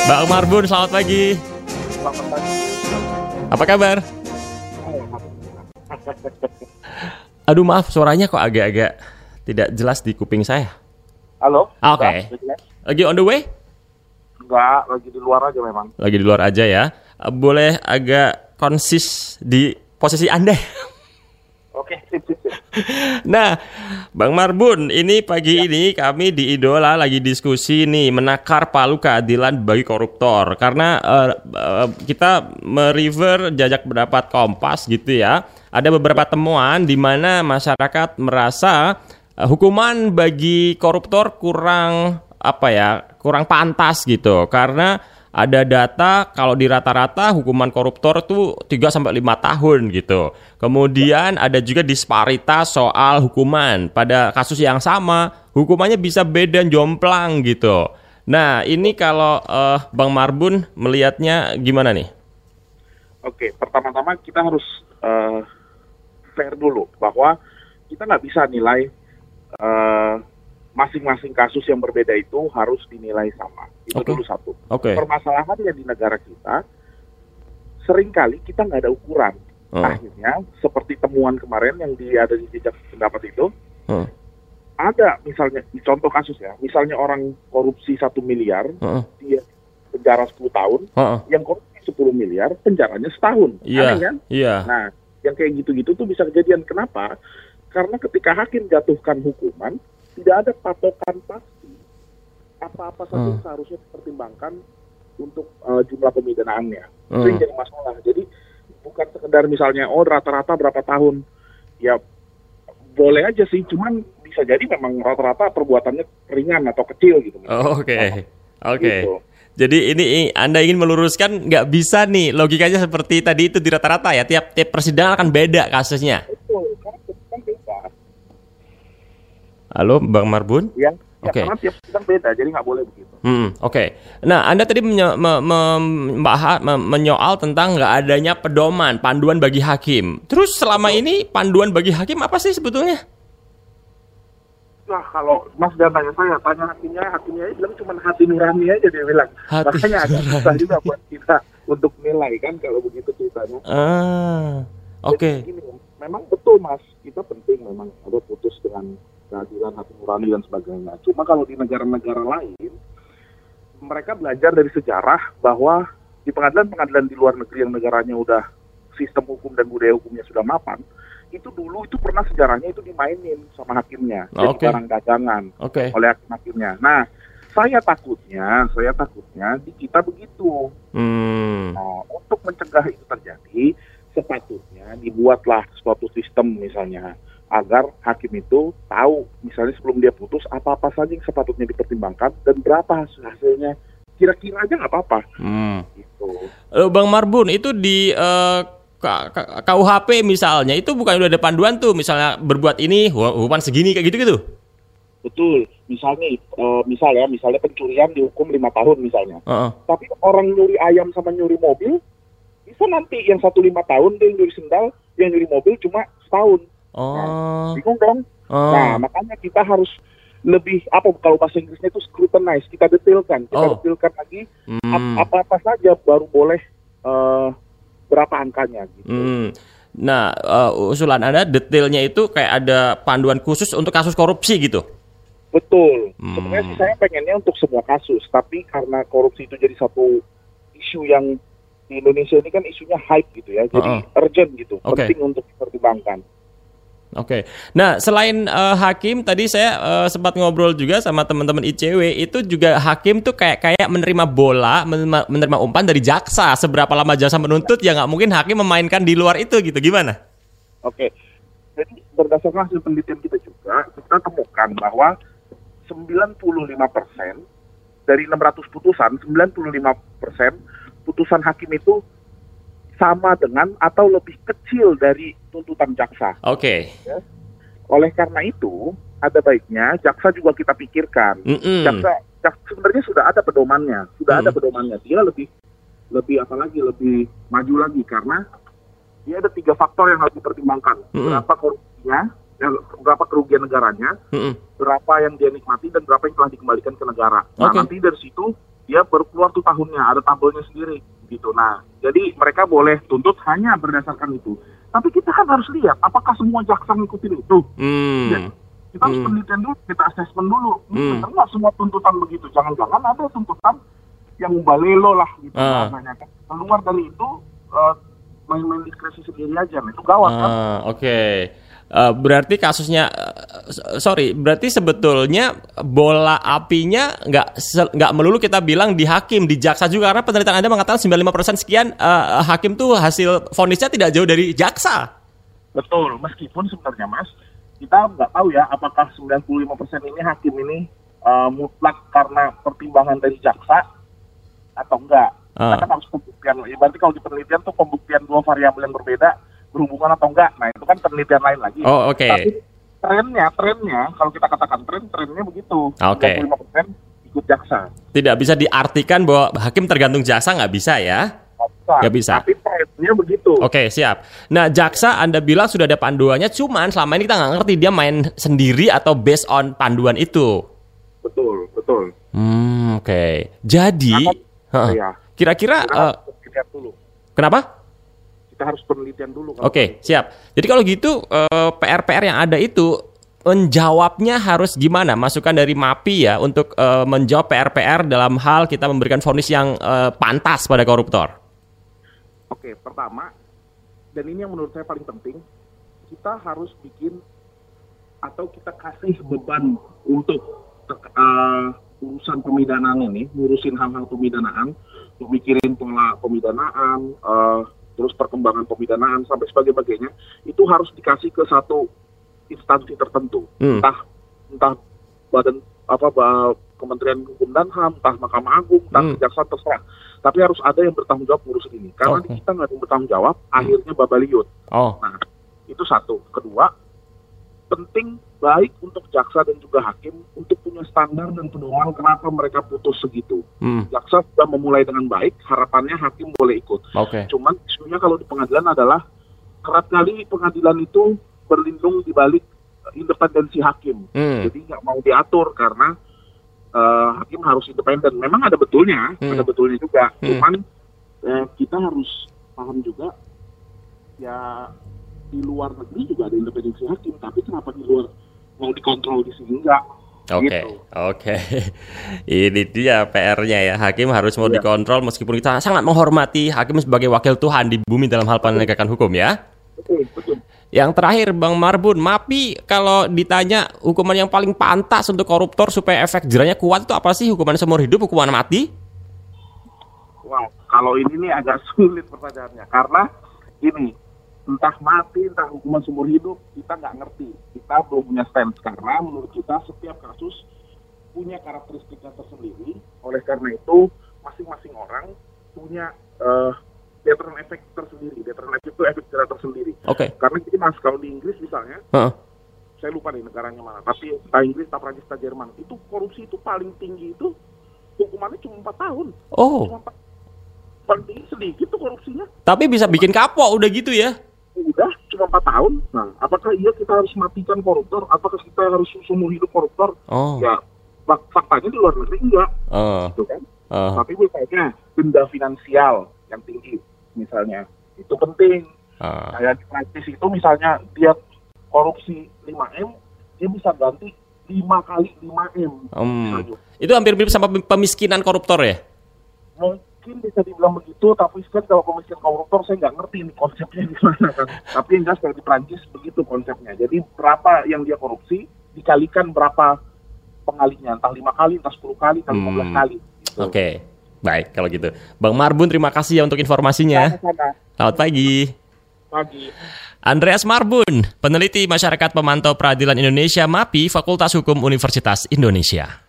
Bang Marbun, selamat pagi. Selamat pagi. Apa kabar? Aduh maaf, suaranya kok agak-agak tidak jelas di kuping saya. Halo? Oke. Lagi on the way? Enggak, lagi di luar aja memang. Lagi di luar aja ya. Boleh agak konsis di posisi Anda? Oke. Nah, Bang Marbun, ini pagi ini kami di Idola lagi diskusi nih menakar palu keadilan bagi koruptor. Karena kita merefer jajak pendapat Kompas gitu ya. Ada beberapa temuan di mana masyarakat merasa hukuman bagi koruptor kurang pantas gitu. Karena ada data kalau di rata-rata hukuman koruptor tuh 3-5 tahun gitu. Kemudian ada juga disparitas soal hukuman. Pada kasus yang sama, hukumannya bisa beda jomplang gitu. Nah, ini kalau Bang Marbun melihatnya gimana nih? Oke, pertama-tama kita harus fair dulu bahwa kita nggak bisa nilai masing-masing kasus yang berbeda itu harus dinilai sama. Itu dulu satu. Permasalahannya di negara kita, seringkali kita nggak ada ukuran. Akhirnya, seperti temuan kemarin yang ada di jejak pendapat itu, ada misalnya, contoh kasus ya, misalnya orang korupsi 1 miliar, dia penjara 10 tahun, yang korupsi 10 miliar, penjaranya setahun. Aneh kan? Nah, yang kayak gitu-gitu tuh bisa kejadian. Kenapa? Karena ketika hakim jatuhkan hukuman, tidak ada patokan pasti apa-apa saja yang seharusnya dipertimbangkan untuk jumlah pemidanaannya. Itu yang jadi masalah. Jadi bukan sekedar misalnya rata-rata berapa tahun, ya boleh aja sih, cuman bisa jadi memang rata-rata perbuatannya ringan atau kecil gitu. Oke. Gitu. Jadi ini Anda ingin meluruskan nggak bisa nih logikanya seperti tadi itu di rata-rata ya, tiap persidangan akan beda kasusnya. Betul, kan beda. Halo Bang Marbun? Ya, karena tiap sidang beda, jadi nggak boleh begitu. Oke. Nah, Anda tadi menyoal tentang nggak adanya pedoman, panduan bagi hakim. Terus selama ini panduan bagi hakim apa sih sebetulnya? Nah, kalau Mas dan tanya hakimnya bilang cuma hati nurani aja dia bilang. Makanya agak susah juga buat kita untuk nilai kan kalau begitu ceritanya. Jadi gini, memang betul Mas, kita penting memang ada putus dengan keadilan hati nurani dan sebagainya. Cuma kalau di negara-negara lain, mereka belajar dari sejarah bahwa di pengadilan-pengadilan di luar negeri yang negaranya udah sistem hukum dan budaya hukumnya sudah mapan, itu dulu itu pernah sejarahnya itu dimainin sama hakimnya, jadi barang dagangan oleh hakimnya. Nah, saya takutnya di kita begitu. Nah, untuk mencegah itu terjadi, sepatutnya dibuatlah suatu sistem misalnya agar hakim itu tahu misalnya sebelum dia putus apa-apa saja yang sepatutnya dipertimbangkan dan berapa hasilnya. Kira-kira aja nggak apa-apa. Gitu. Bang Marbun, itu di KUHP misalnya, itu bukan udah ada panduan tuh, misalnya berbuat ini hukuman segini kayak gitu-gitu? Betul. Misalnya pencurian dihukum 5 tahun misalnya. Tapi orang nyuri ayam sama nyuri mobil, bisa nanti yang 1 5 tahun, dia nyuri sendal, yang nyuri mobil cuma setahun. Nah, bingung dong. Nah, makanya kita harus lebih, kalau bahasa Inggrisnya itu scrutinize, kita detailkan lagi apa-apa saja baru boleh berapa angkanya gitu. Nah, usulan Anda detailnya itu kayak ada panduan khusus untuk kasus korupsi gitu? Betul. Sebenarnya sih saya pengennya untuk semua kasus, tapi karena korupsi itu jadi satu isu yang di Indonesia ini kan isunya hype gitu ya, jadi urgent gitu, penting untuk dipertimbangkan. Nah selain hakim tadi saya sempat ngobrol juga sama teman-teman ICW, itu juga hakim tuh kayak menerima bola, menerima umpan dari jaksa. Seberapa lama jaksa menuntut ya nggak mungkin hakim memainkan di luar itu gitu, gimana? Jadi berdasarkan hasil penelitian kita juga, kita temukan bahwa 95% dari 600 putusan, 95% putusan hakim itu sama dengan atau lebih kecil dari tuntutan jaksa. Ya. Oleh karena itu, ada baiknya jaksa juga kita pikirkan. Jaksa sebenarnya sudah ada pedomannya, Dia lebih maju lagi karena dia ada 3 faktor yang harus dipertimbangkan. Berapa korupsinya, berapa kerugian negaranya, berapa yang dia nikmati dan berapa yang telah dikembalikan ke negara. Nah, nanti dari situ dia baru keluar tuh tahunnya, ada tabelnya sendiri gitu. Nah, jadi mereka boleh tuntut hanya berdasarkan itu. Tapi kita kan harus lihat apakah semua jaksa ngikutin itu. Ya, kita harus penelitian dulu, kita assessment dulu. Benar nggak semua tuntutan begitu? Jangan-jangan ada tuntutan yang balelo lah gitu namanya kan. Keluar dari itu main-main diskresi sendiri aja, itu gawat kan. Oke. Berarti kasusnya, berarti sebetulnya bola apinya nggak melulu kita bilang di hakim, di jaksa juga, karena penelitian Anda mengatakan 95% sekian hakim tuh hasil vonisnya tidak jauh dari jaksa. Betul, meskipun sebenarnya Mas, kita nggak tahu ya apakah 95% ini hakim ini mutlak karena pertimbangan dari jaksa atau enggak. Karena harus pembuktian, berarti kalau di penelitian tuh pembuktian dua variabel yang berbeda berhubungan atau enggak. Nah, itu kan penelitian lain lagi. Oke. Tapi trennya kalau kita katakan trennya begitu. 95% ikut jaksa. Tidak bisa diartikan bahwa hakim tergantung jaksa, nggak bisa ya? Nggak bisa. Tapi trennya begitu. Oke, siap. Nah, jaksa Anda bilang sudah ada panduannya, cuman selama ini kita nggak ngerti dia main sendiri atau based on panduan itu. Betul. Oke. Jadi, kira-kira dulu. Kenapa? Kita harus penelitian dulu. Oke, siap. Jadi kalau gitu PR-PR yang ada itu menjawabnya harus gimana? Masukan dari MAPI ya untuk menjawab PR-PR dalam hal kita memberikan vonis yang pantas pada koruptor. Oke, pertama, dan ini yang menurut saya paling penting, kita harus bikin atau kita kasih beban untuk urusan pemidanaan ini, ngurusin hal-hal pemidanaan, mikirin pola pemidanaan, terus perkembangan pemidanaan sampai sebagainya, itu harus dikasih ke satu instansi tertentu, entah badan Kementerian Hukum dan HAM, entah Mahkamah Agung, entah Kejaksaan, terserah. Tapi harus ada yang bertanggung jawab ngurusin ini, karena kita nggak ada yang bertanggung jawab, akhirnya babaliut. Nah, itu satu. Kedua, penting baik untuk jaksa dan juga hakim untuk punya standar dan pedoman kenapa mereka putus segitu. Jaksa sudah memulai dengan baik, harapannya hakim boleh ikut. Cuman isunya kalau di pengadilan adalah kerap kali pengadilan itu berlindung di balik independensi hakim. Jadi nggak mau diatur karena hakim harus independen. Memang ada betulnya juga. Cuman kita harus paham juga ya, di luar negeri juga ada independensi hakim, tapi kenapa di luar mau dikontrol, di sini enggak? Oke. Ini dia PR-nya ya. Hakim harus mau dikontrol meskipun kita sangat menghormati hakim sebagai wakil Tuhan di bumi dalam hal penegakan hukum ya. Betul. Yang terakhir Bang Marbun, MAPI kalau ditanya hukuman yang paling pantas untuk koruptor supaya efek jerahnya kuat itu apa sih? Hukuman seumur hidup, hukuman mati? Wow, kalau ini nih agak sulit pertanyaannya, karena ini entah mati, entah hukuman seumur hidup, kita nggak ngerti. Kita belum punya stance, karena menurut kita setiap kasus punya karakteristiknya tersendiri. Oleh karena itu, masing-masing orang punya deterrent effect tersendiri. Deterrent effect itu efek jerah tersendiri. Karena jadi Mas, kalau di Inggris misalnya, saya lupa nih negaranya mana, tapi entah Inggris, entah Prancis, entah Jerman, itu korupsi itu paling tinggi itu hukumannya cuma 4 tahun. Paling tinggi sedikit tuh korupsinya. Tapi bisa bikin kapok udah gitu ya? Udah, cuma 4 tahun. Nah, apakah kita harus matikan koruptor? Apakah kita harus seumur hidup koruptor? Ya, faktanya di luar negeri enggak. Gitu kan? Tapi misalnya denda finansial yang tinggi, misalnya, itu penting. Kayak di Prancis itu misalnya dia korupsi 5M, dia bisa ganti 5 kali 5M. Itu hampir mirip sama pemiskinan koruptor ya? Mungkin bisa dibilang begitu, tapi kan kalau pemiskinan koruptor saya nggak ngerti ini konsepnya gimana kan. Tapi yang jelas kalau di Prancis begitu konsepnya. Jadi berapa yang dia korupsi dikalikan berapa pengalinya, entah 5 kali, entah 10 kali, entah 15 kali. Gitu. Baik kalau gitu. Bang Marbun, terima kasih ya untuk informasinya. Selamat pagi. Andreas Marbun, peneliti Masyarakat Pemantau Peradilan Indonesia MAPI, Fakultas Hukum Universitas Indonesia.